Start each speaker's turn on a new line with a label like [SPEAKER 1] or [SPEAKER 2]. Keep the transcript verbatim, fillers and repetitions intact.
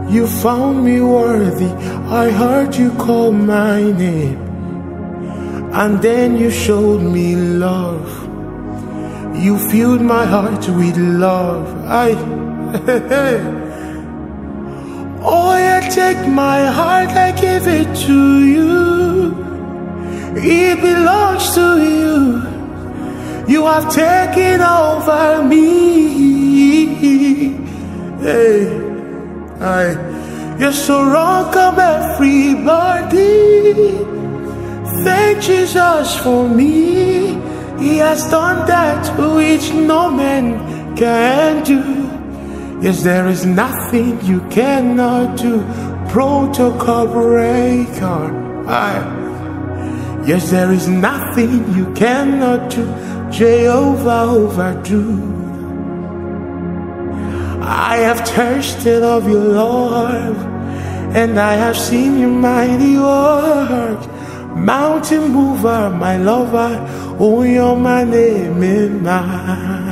[SPEAKER 1] You found me worthy. I heard you call my name, and then you showed me love. You filled my heart with love. I oh yeah, take my heart, I give it to you. It belongs to you. You have taken over me. Hey, I, you're so wrong, come everybody. Thank Jesus for me. He has done that which no man can do. Yes, there is nothing you cannot do. Protocol breaker. I, yes, there is nothing you cannot do. Jehovah overdo. I have tasted of your love, and I have seen your mighty work. Mountain mover, my lover, oh, you're my name in mind.